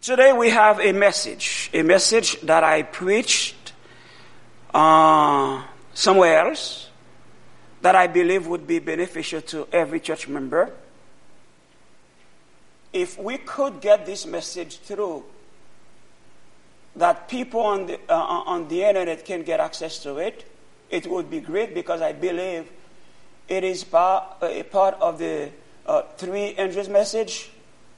Today we have a message that I preached somewhere else that I believe would be beneficial to every church member. If we could get this message through, that people on the internet can get access to it, it would be great, because I believe it is a part of the Three Angels message.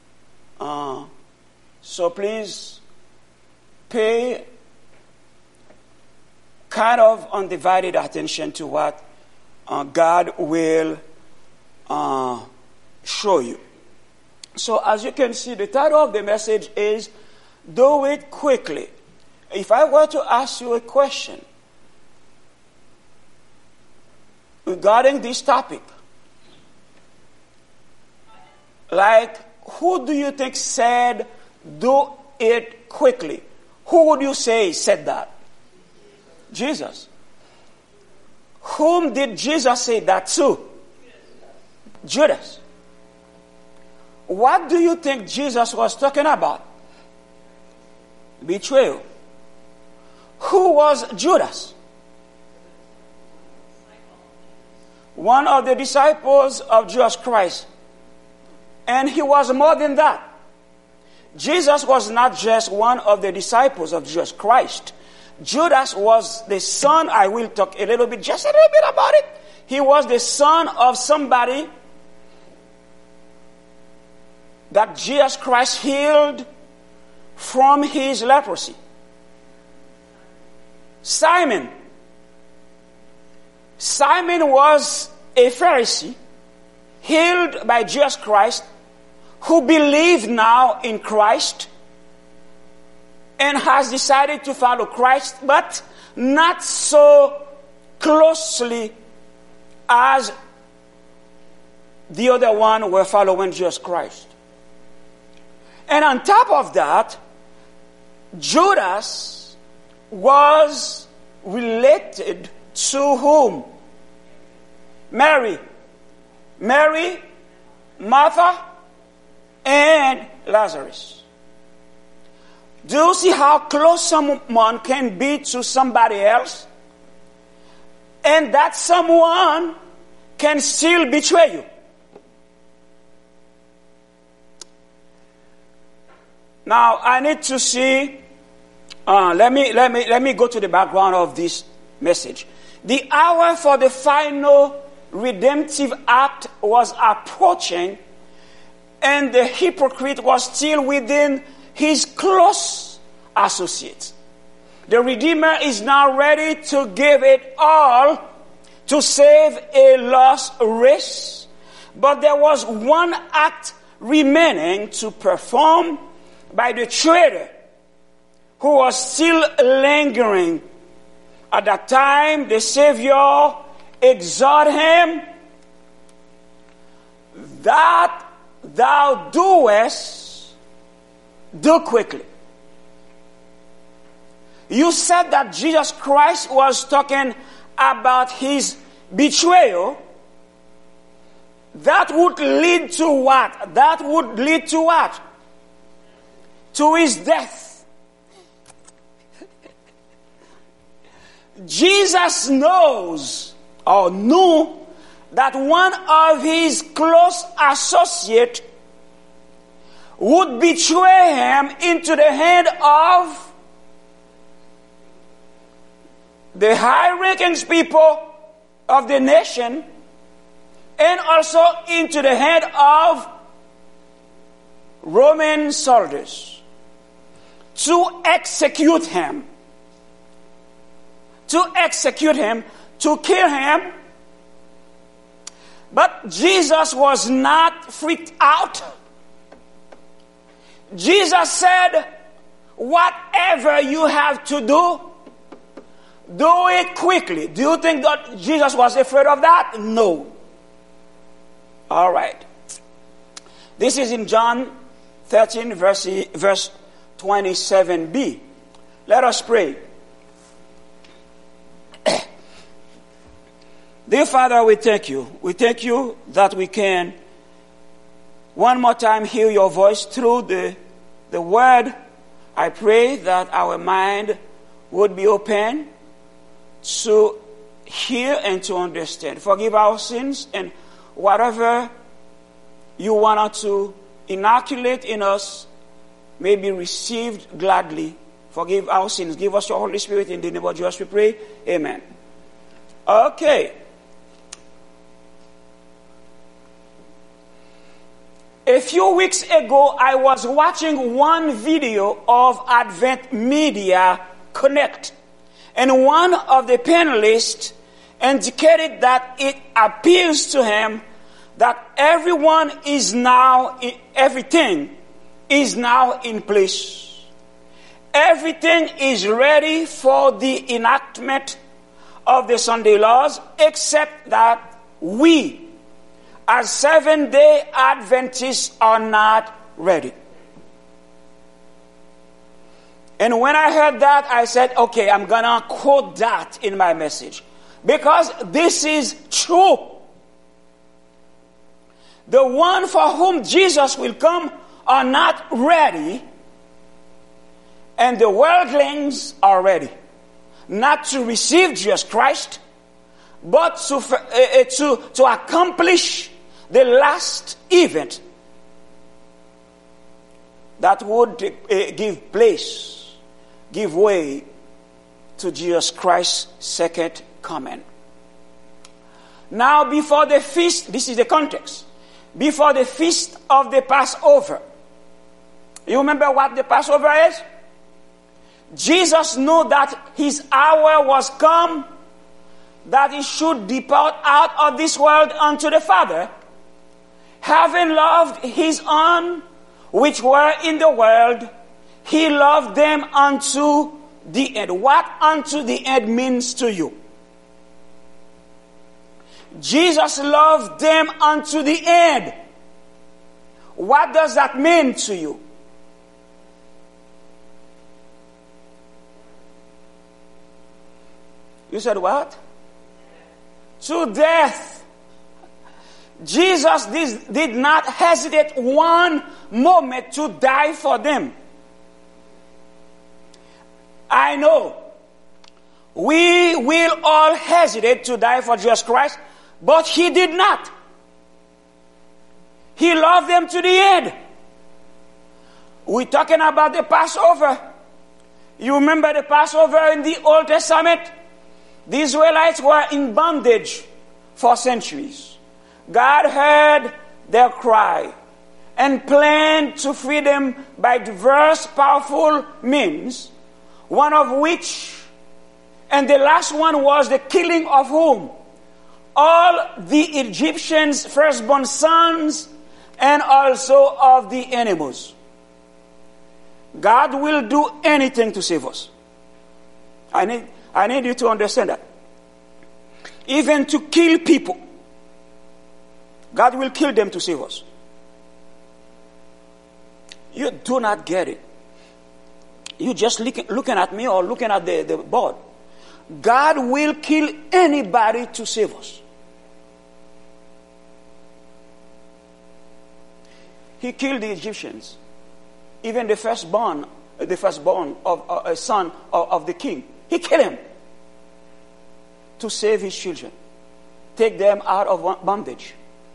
So please pay kind of undivided attention to what God will show you. So as you can see, the title of the message is Do It Quickly. If I were to ask you a question regarding this topic, like, who do you think said do it quickly? Who would you say said that? Jesus. Whom did Jesus say that to? Judas. What do you think Jesus was talking about? Betrayal. Who was Judas? One of the disciples of Jesus Christ. And he was more than that. Jesus was not just one of the disciples of Jesus Christ. Judas was the son, I will talk just a little bit about it. He was the son of somebody that Jesus Christ healed from his leprosy. Simon. Simon was a Pharisee healed by Jesus Christ, who believed now in Christ and has decided to follow Christ, but not so closely as the other one were following Jesus Christ. And on top of that, Judas was related to whom? Mary, Martha, and Lazarus. Do you see how close someone can be to somebody else? And that someone can still betray you. Now, I need to see, let me go to the background of this message. The hour for the final redemptive act was approaching, and the hypocrite was still within his close associates. The Redeemer is now ready to give it all to save a lost race. But there was one act remaining to perform by the traitor, who was still lingering. At that time, the Savior exhorted him, that thou doest, do quickly. You said that Jesus Christ was talking about his betrayal. That would lead to what? That would lead to what? To his death. Jesus knows or knew that one of his close associates would betray him into the hand of the high-ranking people of the nation, and also into the hand of Roman soldiers to execute him. To kill him. But Jesus was not freaked out. Jesus said, whatever you have to do, do it quickly. Do you think that Jesus was afraid of that? No. All right. This is in John 13, verse 27b. Let us pray. Dear Father, we thank you. We thank you that we can one more time hear your voice through the the word, I pray that our mind would be open to hear and to understand. Forgive our sins, and whatever you want to inoculate in us may be received gladly. Forgive our sins. Give us your Holy Spirit. In the name of Jesus we pray. Amen. Okay. A few weeks ago, I was watching one video of Advent Media Connect, and one of the panelists indicated that it appears to him that everything is now in place. Everything is ready for the enactment of the Sunday laws, except that we, as Seventh-day Adventists, are not ready. And when I heard that, I said, okay, I'm going to quote that in my message. Because this is true. The one for whom Jesus will come are not ready, and the worldlings are ready. Not to receive Jesus Christ, but to accomplish the last event that would give way to Jesus Christ's second coming. Now, before the feast, this is the context. Before the feast of the Passover, you remember what the Passover is? Jesus knew that his hour was come, that he should depart out of this world unto the Father, having loved his own which were in the world, he loved them unto the end. What unto the end means to you? Jesus loved them unto the end. What does that mean to you? You said what? To death. Jesus did not hesitate one moment to die for them. I know we will all hesitate to die for Jesus Christ, but he did not. He loved them to the end. We're talking about the Passover. You remember the Passover in the Old Testament? The Israelites were in bondage for centuries. God heard their cry and planned to free them by diverse powerful means, one of which, and the last one, was the killing of whom? All the Egyptians' firstborn sons and also of the animals. God will do anything to save us. I need you to understand that. Even to kill people, God will kill them to save us. You do not get it. You just looking at me or looking at the board. God will kill anybody to save us. He killed the Egyptians. Even the firstborn of a son of the king. He killed him to save his children. Take them out of bondage.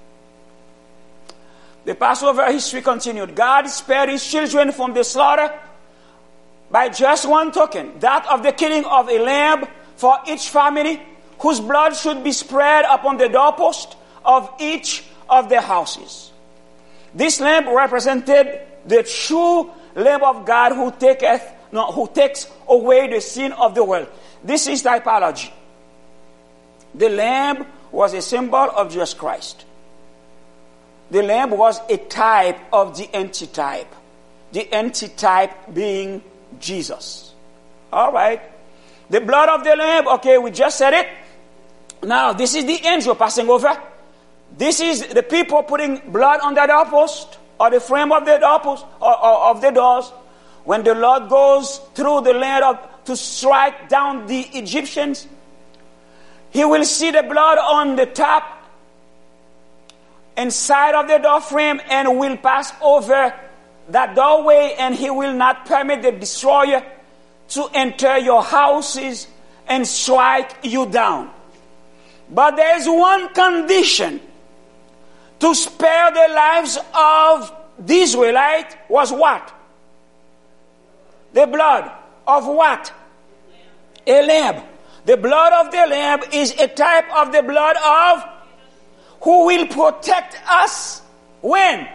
The Passover history continued. God spared his children from the slaughter by just one token, that of the killing of a lamb for each family, whose blood should be spread upon the doorpost of each of their houses. This lamb represented the true Lamb of God who takes away the sin of the world. This is typology. The lamb was a symbol of Jesus Christ. The lamb was a type of the antitype. The antitype being Jesus. All right. The blood of the lamb, okay, we just said it. Now, this is the angel passing over. This is the people putting blood on the doorpost or the frame of the doorpost or of the doors. When the Lord goes through the land to strike down the Egyptians, he will see the blood on the top and side of the door frame and will pass over that doorway, and he will not permit the destroyer to enter your houses and strike you down. But there is one condition to spare the lives of the Israelites was what? The blood of what? A lamb. The blood of the lamb is a type of the blood of who will protect us when?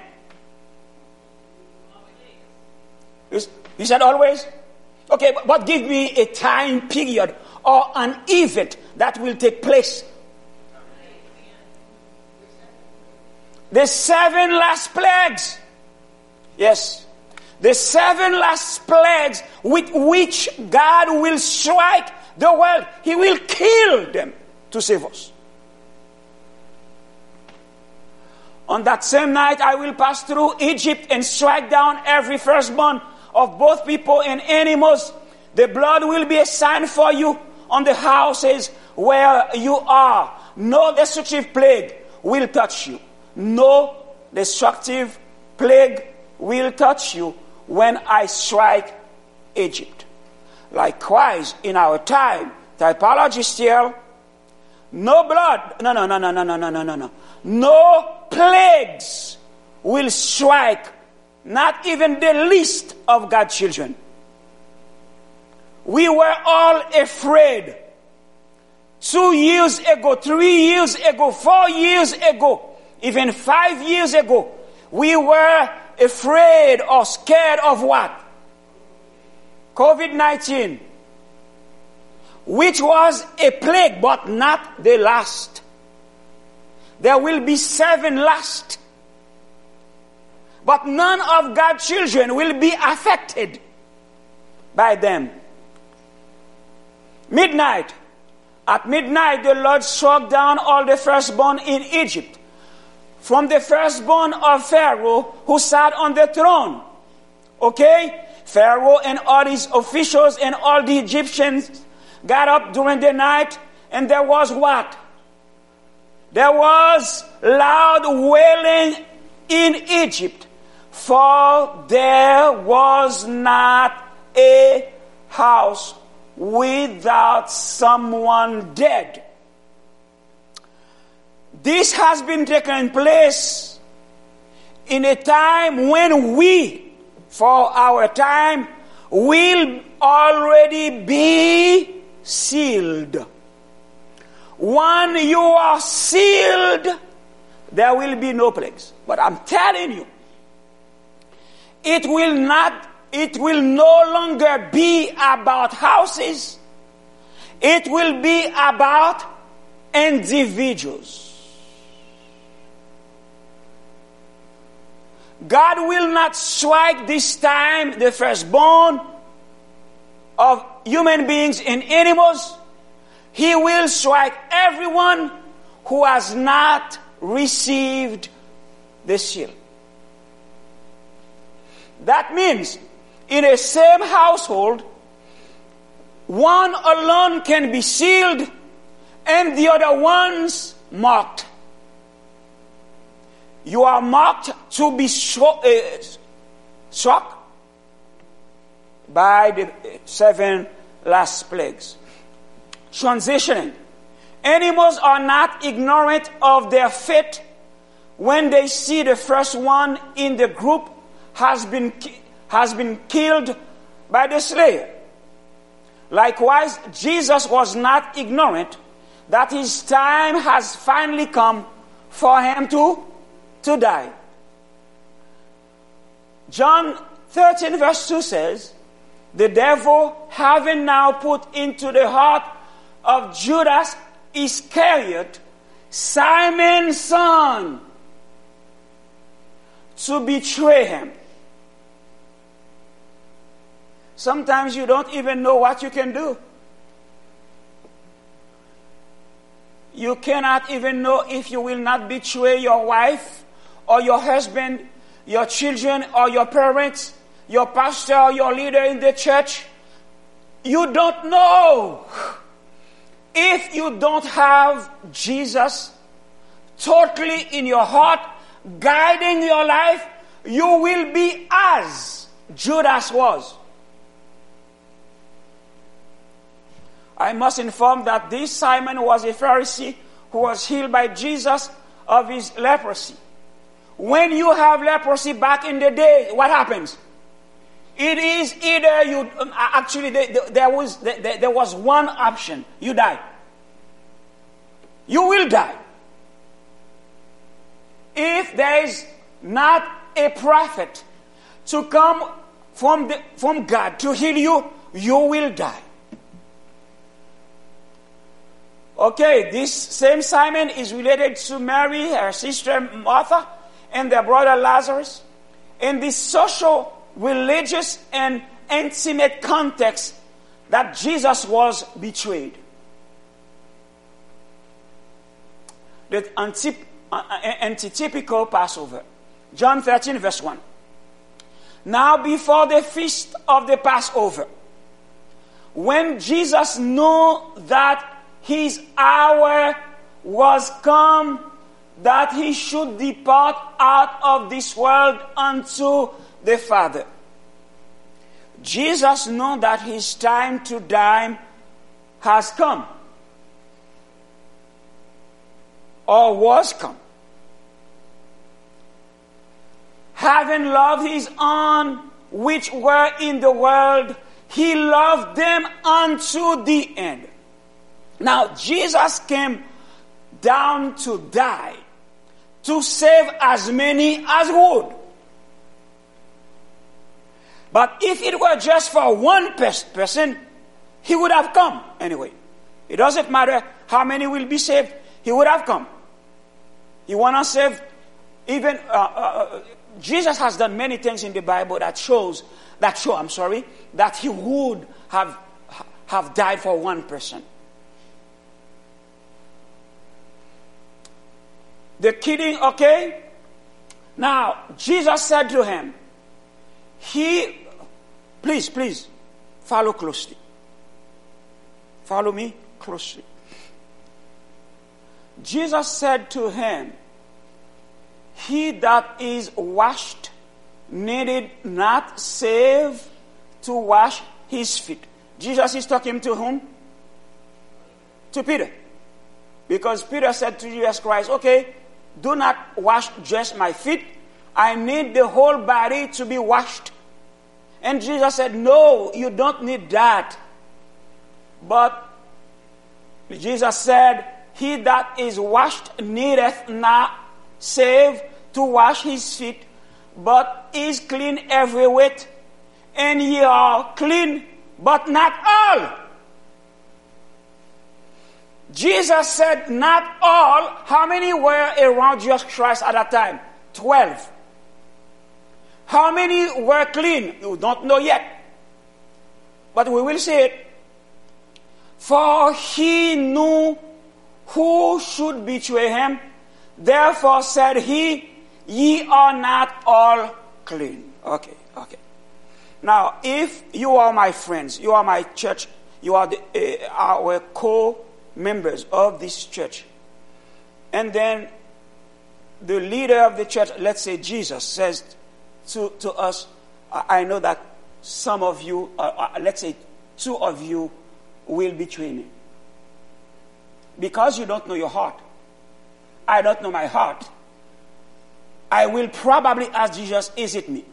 You said always? Okay, but give me a time period or an event that will take place. The 7 last plagues. Yes. The 7 last plagues with which God will strike the world. He will kill them to save us. On that same night, I will pass through Egypt and strike down every firstborn of both people and animals. The blood will be a sign for you on the houses where you are. No destructive plague will touch you. No destructive plague will touch you when I strike Egypt. Likewise, in our time, typologists here, no blood, no. No plagues will strike not even the least of God's children. We were all afraid 2 years ago, 3 years ago, 4 years ago, even 5 years ago. We were afraid or scared of what? COVID-19, which was a plague, but not the last. There will be 7 last. But none of God's children will be affected by them. Midnight. At midnight, the Lord struck down all the firstborn in Egypt, from the firstborn of Pharaoh who sat on the throne. Okay? Pharaoh and all his officials and all the Egyptians got up during the night, and there was what? There was loud wailing in Egypt, for there was not a house without someone dead. This has been taking place in a time when we, for our time, will already be sealed. When you are sealed, there will be no plagues. But I'm telling you, it will no longer be about houses. It will be about individuals. God will not strike this time the firstborn of human beings and animals. He will strike everyone who has not received the seal. That means in a same household, one alone can be sealed and the other ones marked. You are marked to be struck by the 7 last plagues. Transitioning. Animals are not ignorant of their fate when they see the first one in the group has been killed by the slayer. Likewise, Jesus was not ignorant that his time has finally come for him to die. John 13 verse 2 says, the devil having now put into the heart of Judas Iscariot, Simon's son, to betray him. Sometimes you don't even know what you can do. You cannot even know if you will not betray your wife or your husband, your children or your parents, your pastor or your leader in the church. You don't know. If you don't have Jesus totally in your heart, guiding your life, you will be as Judas was. I must inform that this Simon was a Pharisee who was healed by Jesus of his leprosy. When you have leprosy back in the day, what happens? It is either you, actually there was one option. You die. You will die. If there is not a prophet to come from God to heal you, you will die. Okay, this same Simon is related to Mary, her sister Martha, and their brother Lazarus. In this social, religious, and intimate context that Jesus was betrayed. The antitypical Passover. John 13 verse 1. Now before the feast of the Passover, when Jesus knew that his hour was come, that he should depart out of this world unto the Father. Jesus knew that his time to die has come, or was come. Having loved his own which were in the world, he loved them unto the end. Now, Jesus came down to die, to save as many as would. But if it were just for one person, he would have come anyway. It doesn't matter how many will be saved, he would have come. He want to save even... Jesus has done many things in the Bible that show that he would have died for one person. The kidding, okay? Now, Jesus said to him, please, follow closely. Follow me closely. Jesus said to him, he that is washed needed not save to wash his feet. Jesus is talking to whom? To Peter. Because Peter said to Jesus Christ, okay, do not wash just my feet. I need the whole body to be washed. And Jesus said, no, you don't need that. But Jesus said, he that is washed needeth not save to wash his feet, but is clean every whit. And ye are clean, but not all. Jesus said, not all. How many were around Jesus Christ at that time? 12. How many were clean? You don't know yet. But we will see it. For he knew who should betray him. Therefore said he, ye are not all clean. Okay. Now, if you are my friends, you are my church, you are our co-members of this church, and then the leader of the church, let's say Jesus, says to us, I know that some of you, let's say 2 of you will betray me. Because you don't know your heart. I don't know my heart. I will probably ask Jesus, is it me?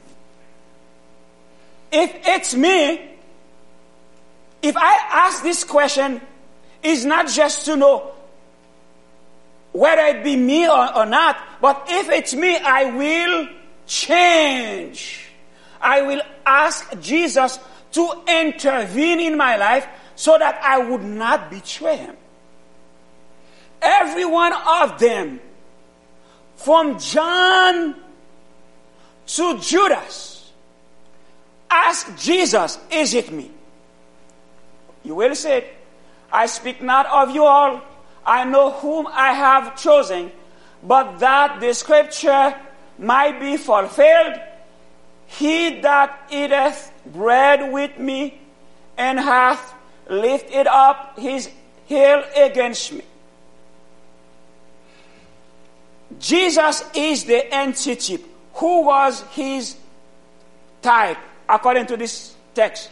If it's me, if I ask this question, it's not just to know whether it be me or not, but if it's me, I will change. I will ask Jesus to intervene in my life so that I would not betray him. Every one of them, from John to Judas, ask Jesus, is it me? You will say, I speak not of you all. I know whom I have chosen, but that the scripture might be fulfilled. He that eateth bread with me and hath lifted up his heel against me. Jesus is the entity who was his type, according to this text?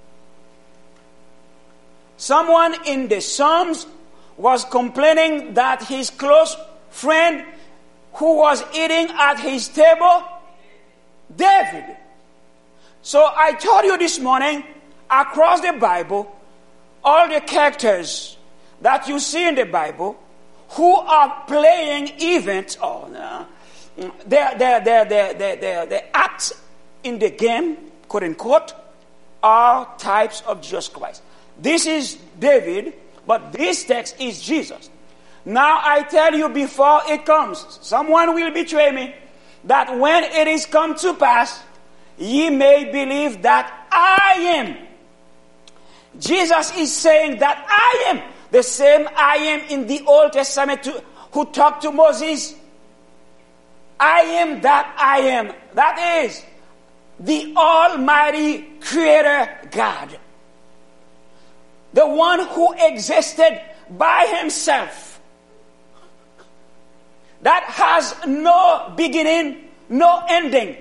Someone in the Psalms was complaining that his close friend who was eating at his table, David. So I told you this morning, across the Bible, all the characters that you see in the Bible who are playing events or the acts in the game, quote unquote, are types of Jesus Christ. This is David, but this text is Jesus. Now I tell you before it comes, someone will betray me, that when it is come to pass, ye may believe that I am. Jesus is saying that I am the same I am in the Old Testament who talked to Moses. I am that I am. That is the Almighty Creator God. The one who existed by himself. That has no beginning, no ending.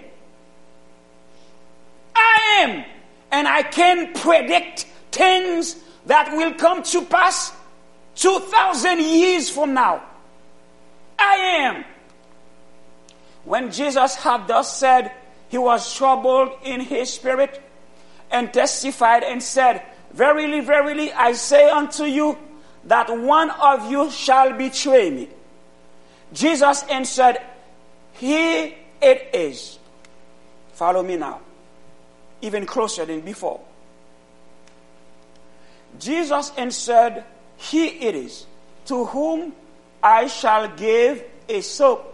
I am. And I can predict things that will come to pass 2,000 years from now. I am. When Jesus had thus said, he was troubled in his spirit and testified and said, verily, verily, I say unto you that one of you shall betray me. Jesus answered, he it is. Follow me now. Even closer than before. Jesus answered, he it is, to whom I shall give a soap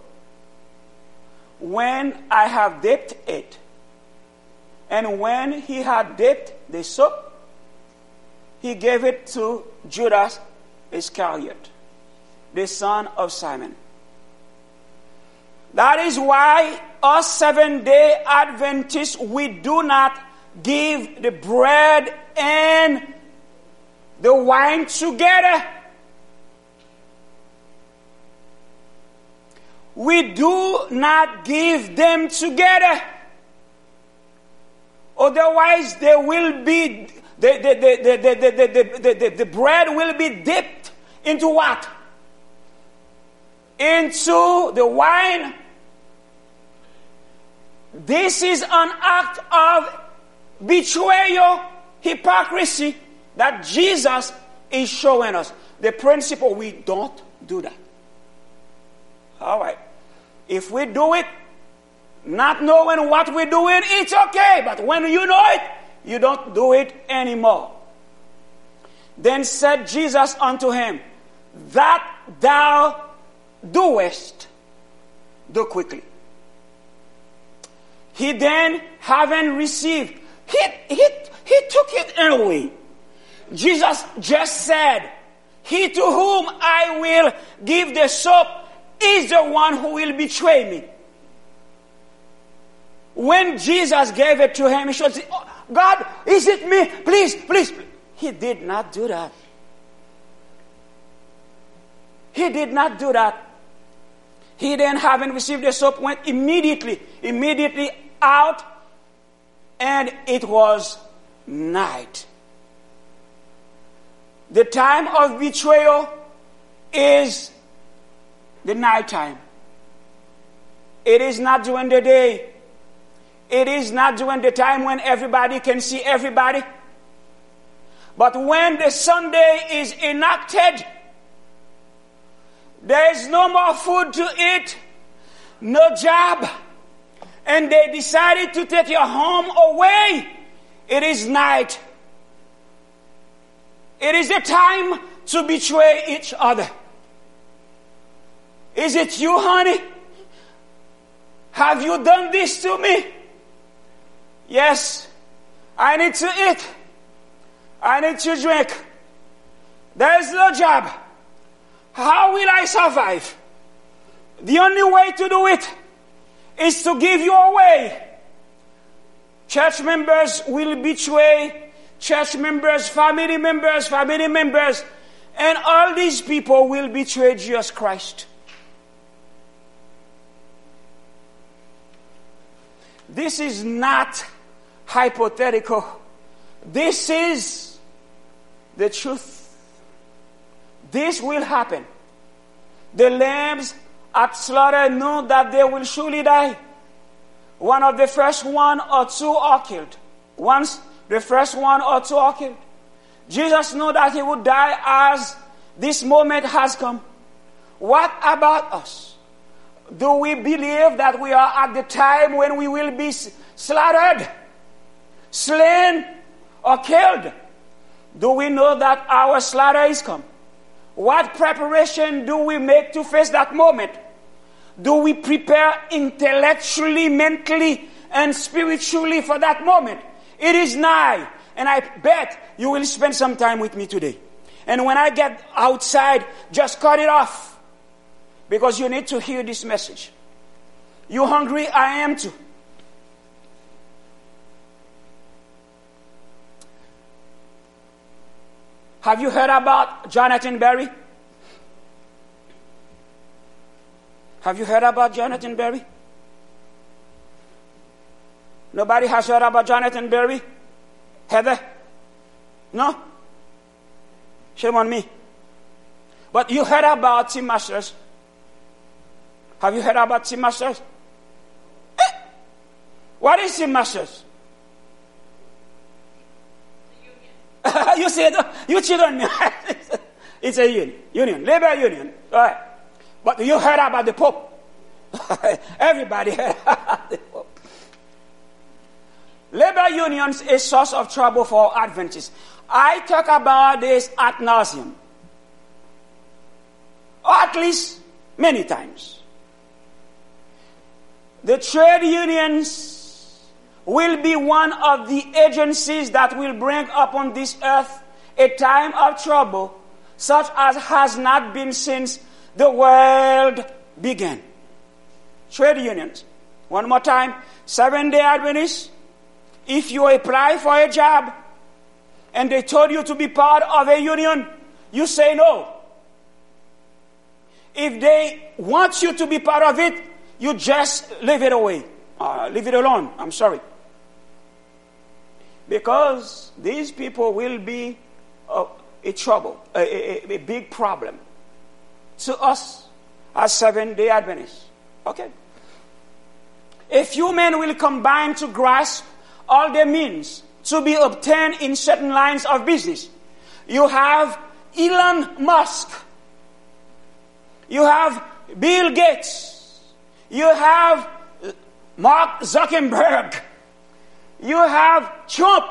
when I have dipped it. And when he had dipped the soap, he gave it to Judas Iscariot, the son of Simon. That is why us Seventh-day Adventists, we do not give the bread and the wine together. We do not give them together. Otherwise, there will be the bread will be dipped into what? Into the wine. This is an act of betrayal, hypocrisy that Jesus is showing us. The principle, we don't do that. All right. If we do it, not knowing what we're doing, it's okay. But when you know it, you don't do it anymore. Then said Jesus unto him, that thou doest, do quickly. He then, having received, he took it away. Jesus just said, he to whom I will give the soap is the one who will betray me. When Jesus gave it to him, he should say, oh, God, is it me? Please, please, please. He did not do that. He did not do that. He then, having received the soap, went immediately out, and it was night. The time of betrayal is the night time. It is not during the day. It is not during the time when everybody can see everybody. But when the Sunday is enacted, there is no more food to eat, no job, and they decided to take your home away. It is night. It is the time to betray each other. Is it you, honey? Have you done this to me? Yes. I need to eat. I need to drink. There is no job. How will I survive? The only way to do it is to give you away. Church members will betray church members, family members, and all these people will betray Jesus Christ. This is not hypothetical. This is the truth. This will happen. The lambs at slaughter knew that they will surely die. One of the first one or two are killed. Once the first one or two are killed. Jesus knew that he would die as this moment has come. What about us? Do we believe that we are at the time when we will be slaughtered, slain, or killed? Do we know that our slaughter is come? What preparation do we make to face that moment? Do we prepare intellectually, mentally, and spiritually for that moment? It is nigh, and I bet you will spend some time with me today. And when I get outside, just cut it off, because you need to hear this message. You hungry? I am too. Have you heard about Jonathan Berry? Have you heard about Jonathan Berry? Nobody has heard about Jonathan Berry? Heather? No? Shame on me. But you heard about Tim Masters. Have you heard about Tim Masters? What is Tim Masters? You said, you cheat on me. It's a union, labor union. All right. But you heard about the Pope. Everybody heard about the Pope. Labor unions is a source of trouble for Adventists. I talk about this ad nauseum. Or at least many times. The trade unions will be one of the agencies that will bring upon this earth a time of trouble such as has not been since the world began. Trade unions. One more time. Seventh-day Adventists, if you apply for a job and they told you to be part of a union, you say no. If they want you to be part of it, you just leave it away. Leave it alone. I'm sorry. Because these people will be a trouble, a big problem to us as Seventh-day Adventists. Okay? A few men will combine to grasp all the means to be obtained in certain lines of business. You have Elon Musk. You have Bill Gates. You have Mark Zuckerberg. You have Trump.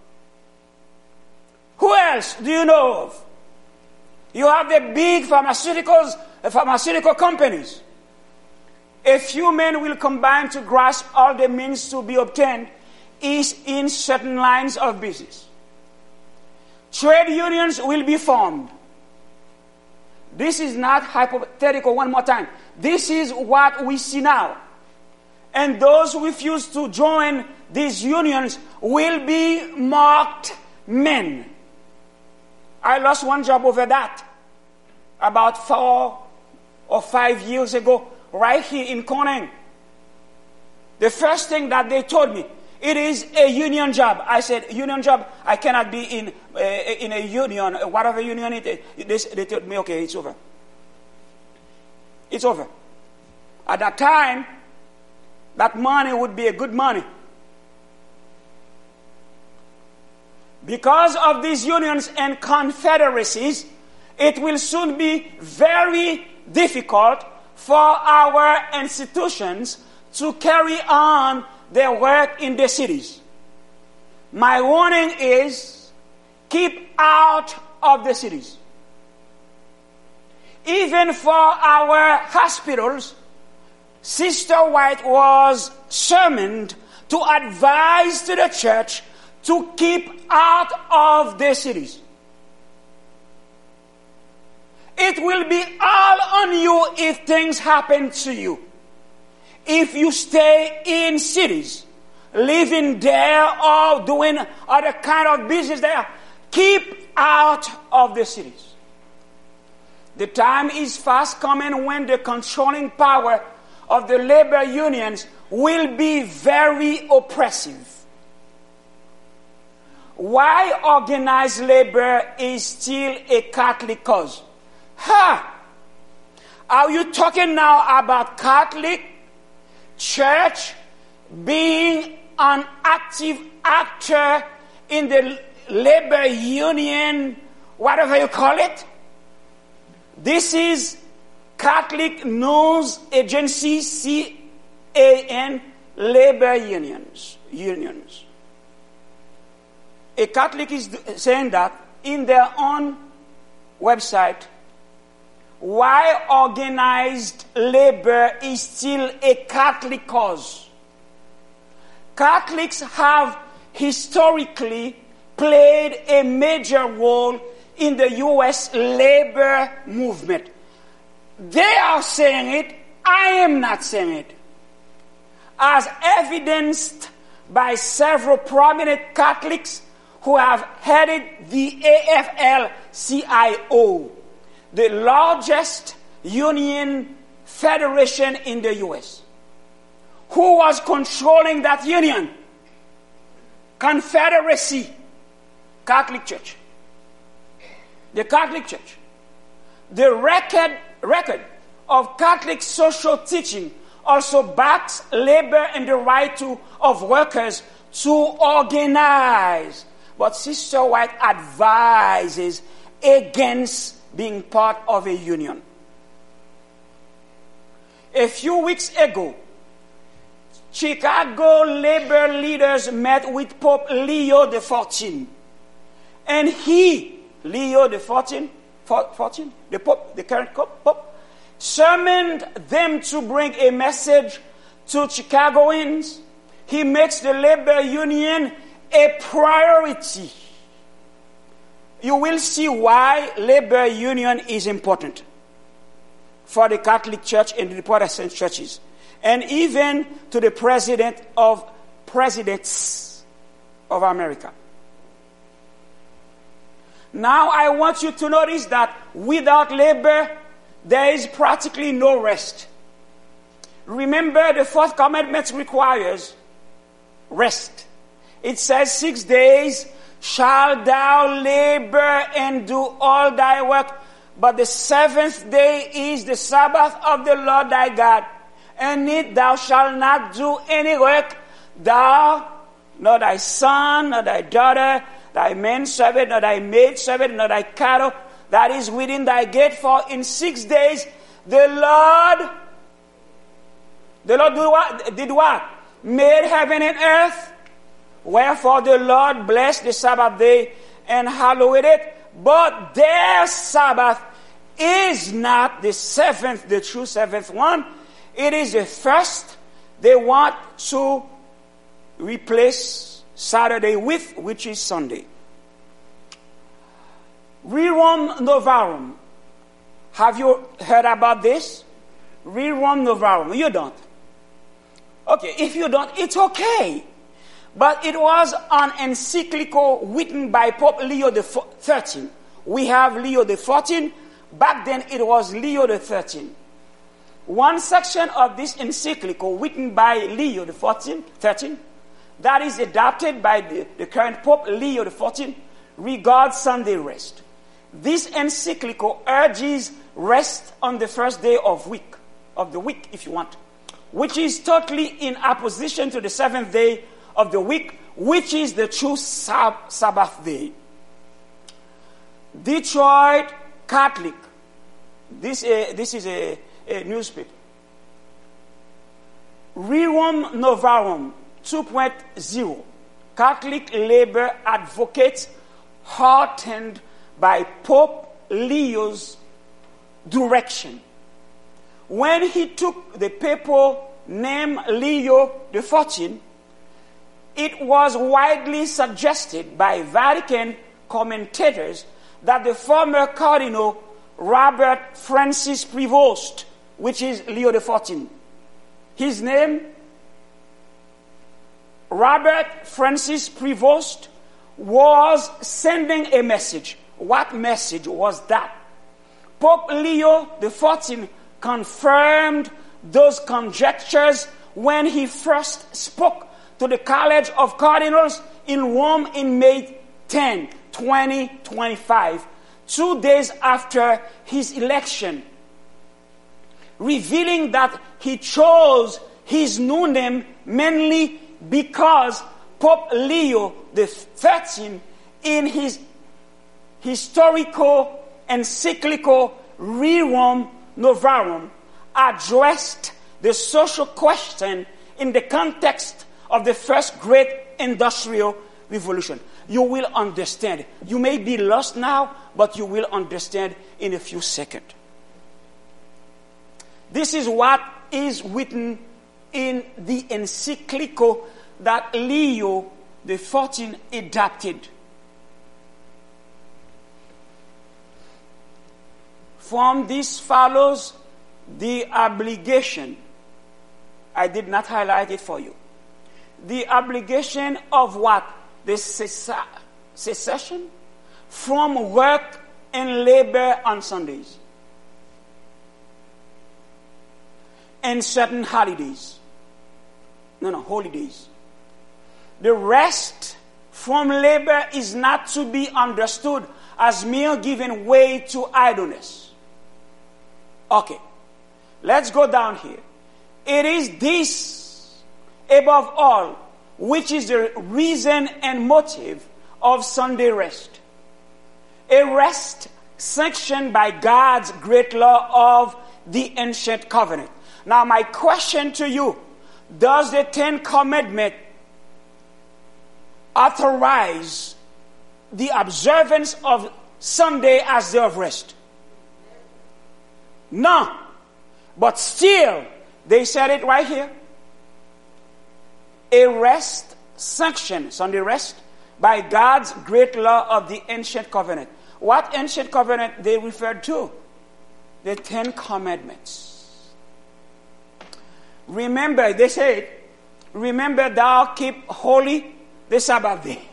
Who else do you know of? You have the big pharmaceutical companies. A few men will combine to grasp all the means to be obtained is in certain lines of business. Trade unions will be formed. This is not hypothetical. One more time. This is what we see now. And those who refuse to join these unions will be marked men. I lost one job over that about 4 or 5 years ago, right here in Corning. The first thing that they told me, it is a union job. I said, union job? I cannot be in a union, whatever union it is. They told me, okay, it's over. It's over. At that time, that money would be a good money. Because of these unions and confederacies, it will soon be very difficult for our institutions to carry on their work in the cities. My warning is, keep out of the cities. Even for our hospitals, Sister White was summoned to advise to the church to keep out of the cities. It will be all on you if things happen to you. If you stay in cities, living there or doing other kind of business there, keep out of the cities. The time is fast coming when the controlling power of the labor unions will be very oppressive. Why organized labor is still a Catholic cause? Are you talking now about Catholic Church being an active actor in the labor union, whatever you call it? This is Catholic News Agency, CAN, labor unions. A Catholic is saying that in their own website, why organized labor is still a Catholic cause. Catholics have historically played a major role in the U.S. labor movement. They are saying it, I am not saying it. As evidenced by several prominent Catholics who have headed the AFL-CIO, the largest union federation in the U.S. Who was controlling that union? Confederacy, Catholic Church. The Catholic Church. The record of Catholic social teaching also backs labor and the right of workers to organize. But Sister White advises against being part of a union. A few weeks ago, Chicago labor leaders met with Pope Leo XIV. And he, Leo XIV, the Pope, the current Pope, summoned them to bring a message to Chicagoans. He makes the labor union a priority. You will see why labor union is important for the Catholic Church and the Protestant churches, and even to the presidents of America. Now I want you to notice that without labor, there is practically no rest. Remember, the fourth commandment requires rest. It says, 6 days shalt thou labor and do all thy work, but the seventh day is the Sabbath of the Lord thy God. And it thou shalt not do any work, thou, nor thy son, nor thy daughter, thy manservant, nor thy maidservant, nor thy cattle, that is within thy gate. For in 6 days the Lord did what? Made heaven and earth. Wherefore the Lord blessed the Sabbath day and hallowed it. But their Sabbath is not the seventh, the true seventh one. It is the first they want to replace Saturday with, which is Sunday. Rerum Novarum. Have you heard about this? Rerum Novarum. You don't. Okay, if you don't, it's okay. But it was an encyclical written by Pope Leo XIII. We have Leo XIV. Back then it was Leo XIII. One section of this encyclical written by Leo XIII, that is adopted by the current Pope Leo XIV, regards Sunday rest. This encyclical urges rest on the first day of the week, if you want, which is totally in opposition to the seventh day of the week, which is the true Sabbath day. Detroit Catholic. This is a newspaper. Rerum Novarum 2.0. Catholic labor advocates heartened by Pope Leo's direction. When he took the papal name Leo XIV, it was widely suggested by Vatican commentators that the former Cardinal Robert Francis Prevost, which is Leo XIV, his name, Robert Francis Prevost, was sending a message. What message was that? Pope Leo XIV confirmed those conjectures when he first spoke to the College of Cardinals in Rome in May 10, 2025, 2 days after his election, revealing that he chose his new name mainly because Pope Leo XIII, in his historical encyclical Rerum Novarum, addressed the social question in the context of the first great industrial revolution. You will understand. You may be lost now, but you will understand in a few seconds. This is what is written in the encyclical that Leo XIV adopted. From this follows the obligation. I did not highlight it for you. The obligation of what? The cessation from work and labor on Sundays and certain holidays. Holidays. The rest from labor is not to be understood as mere giving way to idleness. Okay, let's go down here. It is this, above all, which is the reason and motive of Sunday rest. A rest sanctioned by God's great law of the ancient covenant. Now my question to you, does the Ten Commandments authorize the observance of Sunday as day of rest? No. But still, they said it right here. A rest sanctioned, Sunday rest, by God's great law of the ancient covenant. What ancient covenant they referred to? The Ten Commandments. Remember, they said, remember thou keep holy the Sabbath day.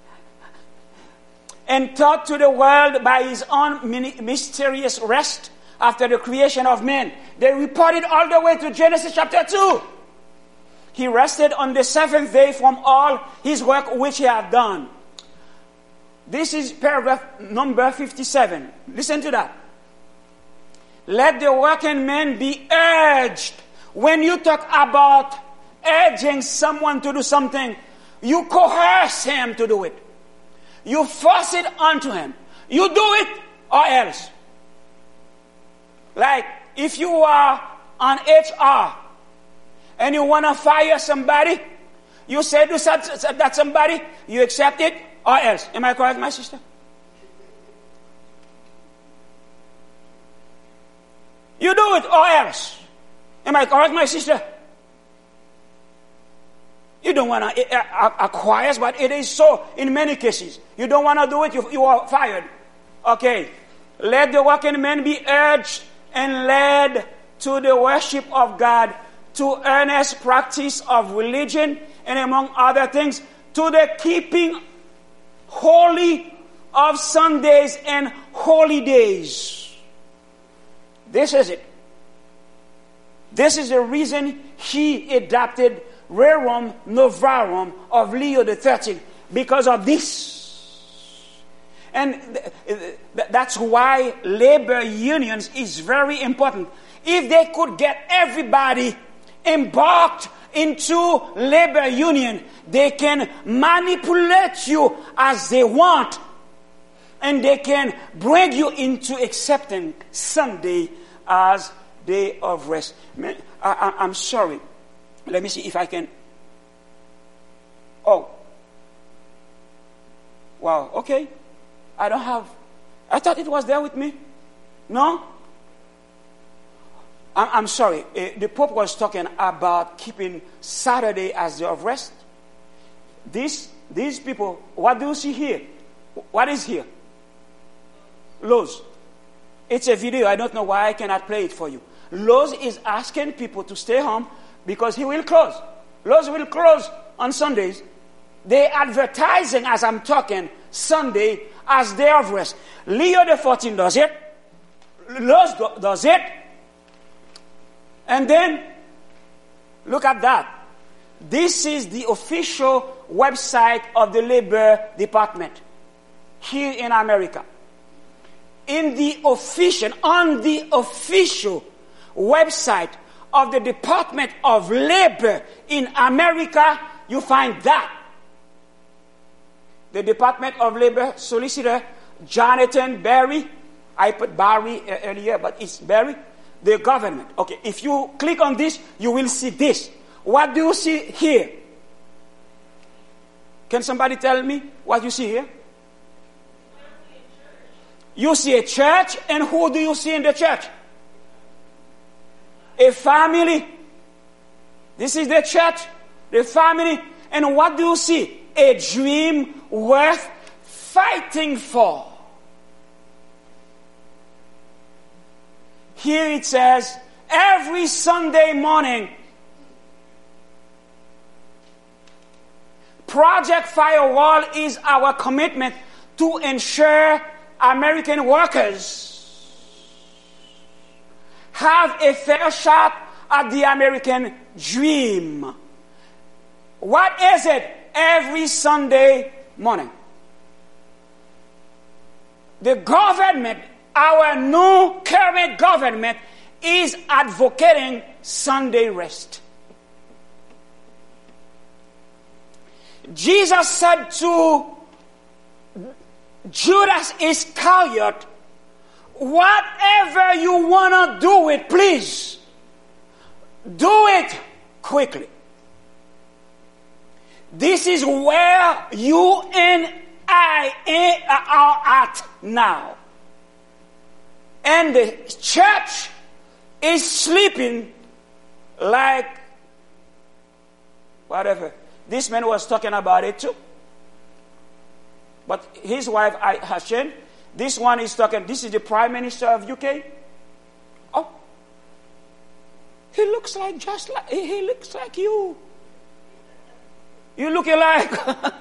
And taught to the world by his own mysterious rest after the creation of man. They reported all the way to Genesis chapter 2. He rested on the seventh day from all his work which he had done. This is paragraph number 57. Listen to that. Let the working man be urged. When you talk about urging someone to do something, you coerce him to do it. You force it onto him. You do it or else. Like if you are on HR and you want to fire somebody, you say to that somebody, you accept it or else. Am I correct, my sister? You do it or else. Am I correct, my sister? You don't want to acquire, but it is so in many cases. You don't want to do it, you are fired. Okay. Let the working man be urged and led to the worship of God, to earnest practice of religion, and among other things, to the keeping holy of Sundays and holy days. This is it. This is the reason he adopted Rerum Novarum of Leo XIII, because of this. And that's why labor unions is very important. If they could get everybody embarked into labor union, they can manipulate you as they want. And they can bring you into accepting Sunday as day of rest. I'm sorry. Let me see if I can. Oh. Wow, okay. I don't have. I thought it was there with me. No? I'm sorry. The Pope was talking about keeping Saturday as day of rest. These people, what do you see here? What is here? Lowe's. It's a video. I don't know why I cannot play it for you. Lowe's is asking people to stay home because he will close. Lowe's will close on Sundays. They advertising, as I'm talking, Sunday as day of rest. Leo XIV does it. Lowe's does it. And then Look at that. This is the official website of the Labor Department here in America. On the official website of the Department of Labor in America, you find that. The Department of Labor Solicitor Jonathan Berry, I put Barry earlier, but it's Berry, the government. Okay, if you click on this, you will see this. What do you see here? Can somebody tell me what you see here? You see a church, and who do you see in the church? A family. This is the church, the family. And what do you see? A dream worth fighting for. Here it says, every Sunday morning, Project Firewall is our commitment to ensure American workers have a fair shot at the American dream. What is it? Every Sunday morning, the government, our new current government, is advocating Sunday rest. Jesus said to Judas Iscariot, whatever you want to do it, please do it quickly. This is where you and I are at now. And the church is sleeping like whatever. This man was talking about it too. But his wife, Hashem, this one is talking, this is the Prime Minister of UK. Oh, he looks like he looks like you. You look alike.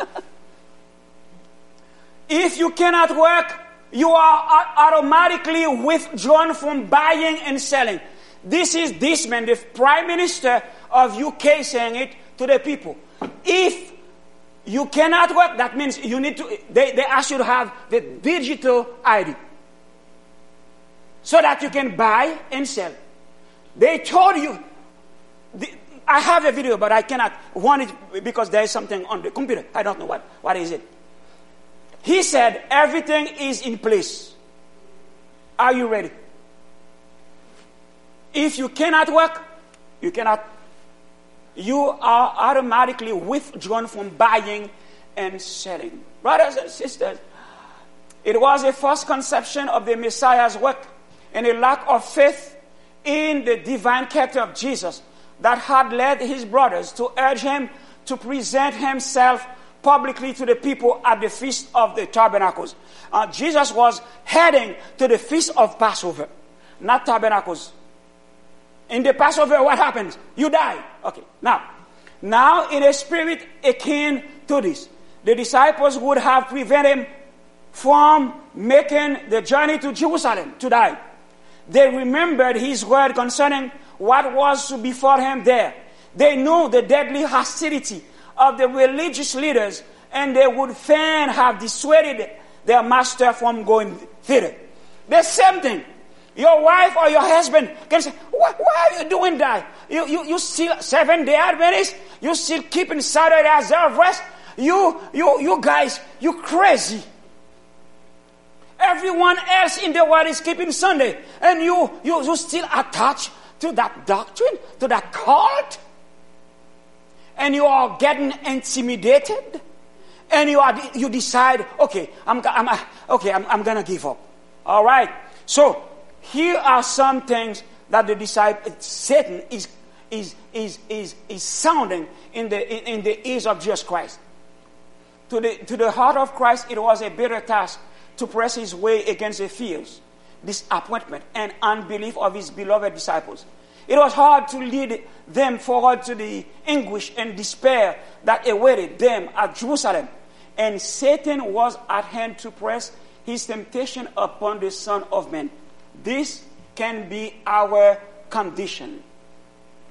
If you cannot work, you are automatically withdrawn from buying and selling. This is this man, the Prime Minister of UK, saying it to the people. If you cannot work, that means you need to, they ask you to have the digital ID so that you can buy and sell. They told you, I have a video, but I cannot want it because there is something on the computer. I don't know what is it. He said, everything is in place. Are you ready? If you cannot work, you are automatically withdrawn from buying and selling. Brothers and sisters, it was a false conception of the Messiah's work and a lack of faith in the divine character of Jesus that had led his brothers to urge him to present himself publicly to the people at the Feast of the Tabernacles. Jesus was heading to the Feast of Passover, not Tabernacles. In the Passover, what happens? You die. Okay. Now in a spirit akin to this, the disciples would have prevented him from making the journey to Jerusalem to die. They remembered his word concerning what was to befall him there. They knew the deadly hostility of the religious leaders, and they would fain have dissuaded their master from going thither. The same thing. Your wife or your husband can say, why are you doing that? You still 7-day Adventist? You still keeping Saturday as a rest? You guys, you crazy. Everyone else in the world is keeping Sunday, and you still attached to that doctrine, to that cult, and you are getting intimidated, and you decide, okay, I'm gonna give up. All right. So here are some things that Satan is sounding in the ears of Jesus Christ. To the heart of Christ, it was a bitter task to press his way against the fears, disappointment, and unbelief of his beloved disciples. It was hard to lead them forward to the anguish and despair that awaited them at Jerusalem. And Satan was at hand to press his temptation upon the Son of Man. This can be our condition.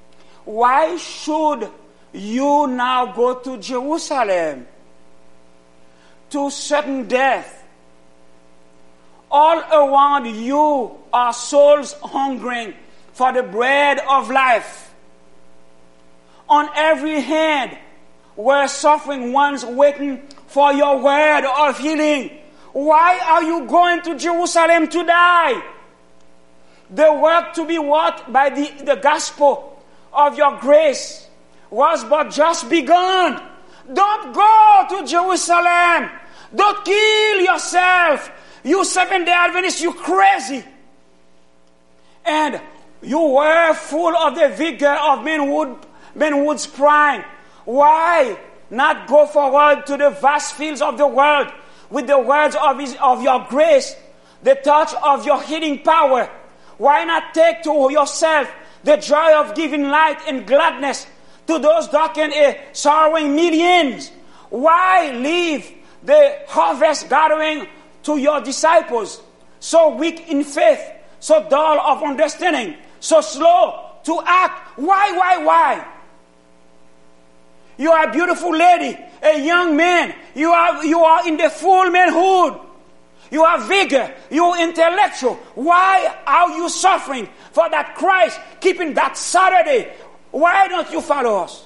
why should you now go to Jerusalem to certain death? All around you are souls hungering for the bread of life. On every hand were suffering ones waiting for your word of healing. Why are you going to Jerusalem to die? The work to be wrought by the gospel of your grace was but just begun. Don't go to Jerusalem. Don't kill yourself. You Seventh-day Adventists, you crazy. And you were full of the vigor of manhood's prime. Why not go forward to the vast fields of the world with the words of your grace, the touch of your healing power? Why not take to yourself the joy of giving light and gladness to those darkened and sorrowing millions? Why leave the harvest gathering to your disciples, so weak in faith, so dull of understanding, so slow to act? Why? You are a beautiful lady, a young man. You are in the full manhood. You have vigor. You are intellectual. Why are you suffering for that Christ, keeping that Saturday? Why don't you follow us?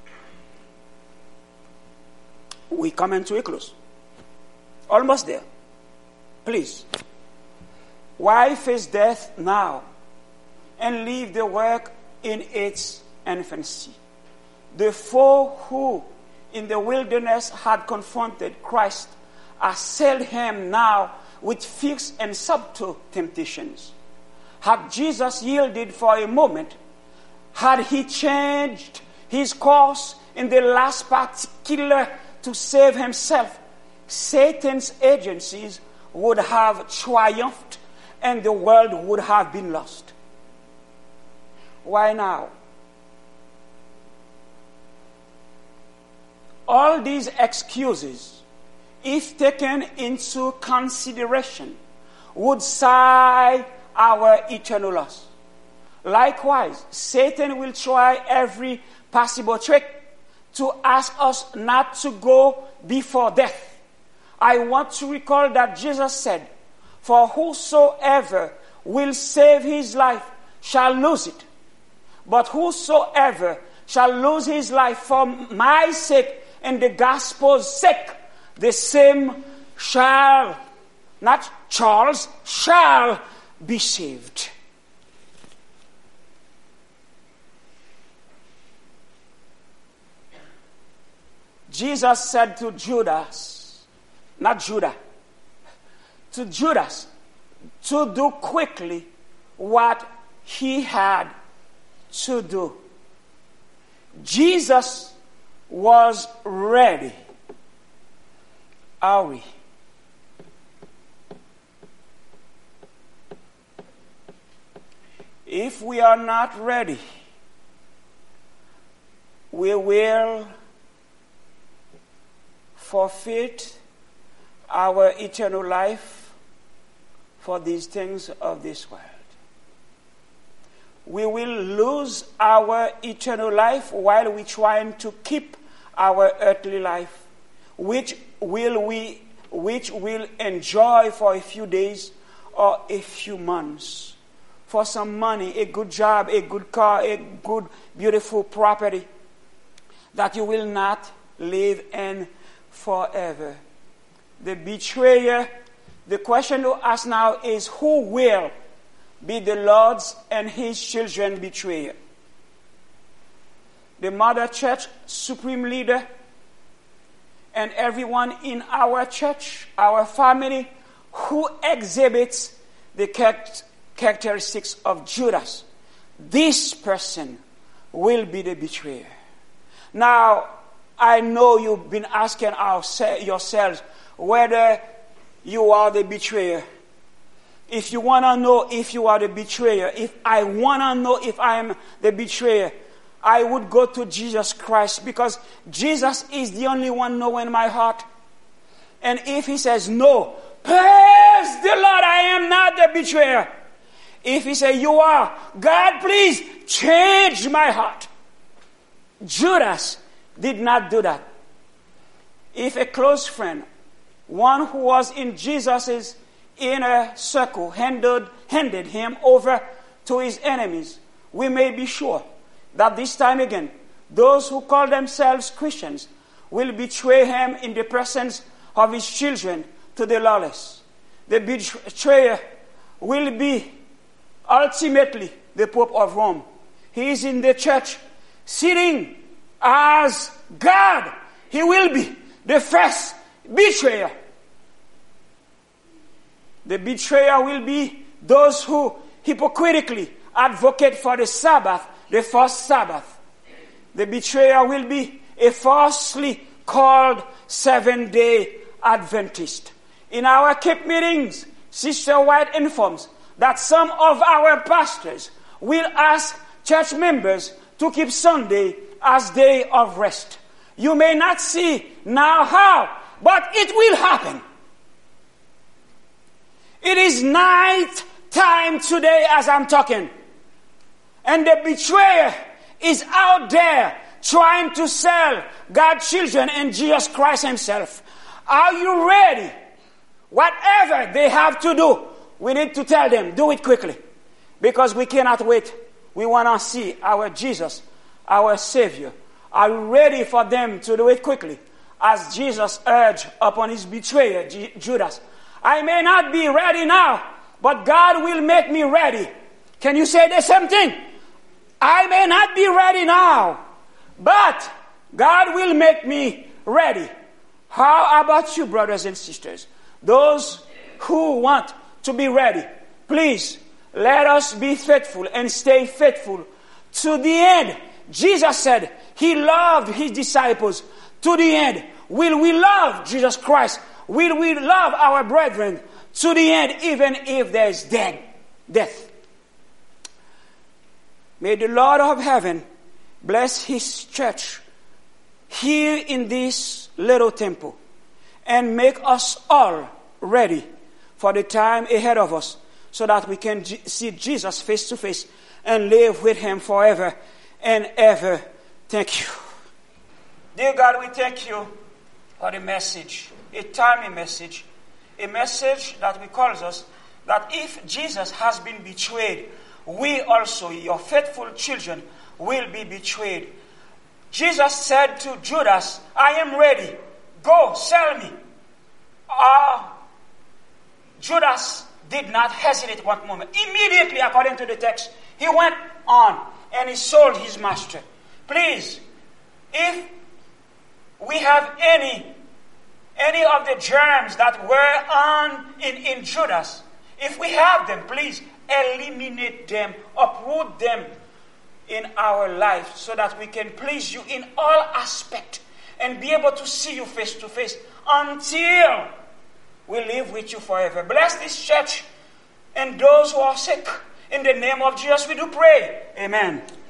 We come into a close. Almost there. Please. Why face death now and leave the work in its infancy? The foe who in the wilderness had confronted Christ assailed him now with fixed and subtle temptations. Had Jesus yielded for a moment, had he changed his course in the last particular to save himself, Satan's agencies would have triumphed and the world would have been lost. Why now? All these excuses, if taken into consideration, would sigh our eternal loss. Likewise, Satan will try every possible trick to ask us not to go before death. I want to recall that Jesus said, "For whosoever will save his life shall lose it. But whosoever shall lose his life for my sake and the gospel's sake, the same shall be saved." Jesus said to Judas, to do quickly what he had to do. Jesus was ready. Are we? If we are not ready, we will forfeit our eternal life for these things of this world. We will lose our eternal life while we're trying to keep our earthly life, which we'll enjoy for a few days or a few months, for some money, a good job, a good car, a good, beautiful property that you will not live in forever. The betrayer, the question to ask now is, who will be the Lord's and his children betrayer? The Mother Church, supreme leader, and everyone in our church, our family, who exhibits the characteristics of Judas. This person will be the betrayer. Now, I know you've been asking yourselves whether you are the betrayer. If you want to know if you are the betrayer, if I want to know if I am the betrayer, I would go to Jesus Christ, because Jesus is the only one knowing my heart. And if he says no, praise the Lord, I am not the betrayer. If he says you are, God, please change my heart. Judas did not do that. If a close friend, one who was in Jesus' inner circle, handed him over to his enemies, we may be sure that this time again, those who call themselves Christians will betray him in the presence of his children to the lawless. The betrayer will be ultimately the Pope of Rome. He is in the church sitting as God. He will be the first betrayer. The betrayer will be those who hypocritically advocate for the Sabbath, the first Sabbath. The betrayer will be a falsely called Seventh-day Adventist. In our Cape meetings, Sister White informs that some of our pastors will ask church members to keep Sunday as day of rest. You may not see now how, but it will happen. It is night time today as I'm talking. And the betrayer is out there trying to sell God's children and Jesus Christ himself. Are you ready? Whatever they have to do, we need to tell them, do it quickly. Because we cannot wait. We want to see our Jesus, our Savior. Are you ready for them to do it quickly? As Jesus urged upon his betrayer, Judas. I may not be ready now, but God will make me ready. Can you say the same thing? I may not be ready now, but God will make me ready. How about you, brothers and sisters? Those who want to be ready, please let us be faithful and stay faithful to the end. Jesus said he loved his disciples to the end. Will we love Jesus Christ? Will we love our brethren to the end, even if there is death? May the Lord of heaven bless his church here in this little temple and make us all ready for the time ahead of us so that we can see Jesus face to face and live with him forever and ever. Thank you. Dear God, we thank you for the message, a timely message, a message that calls us that if Jesus has been betrayed, we also, your faithful children, will be betrayed. Jesus said to Judas, I am ready. Go, sell me. Judas did not hesitate one moment. Immediately, according to the text, he went on and he sold his master. Please, if we have any of the germs that were on in Judas, if we have them, please eliminate them, uproot them in our life so that we can please you in all aspects and be able to see you face to face until we live with you forever. Bless this church and those who are sick. In the name of Jesus we do pray. Amen.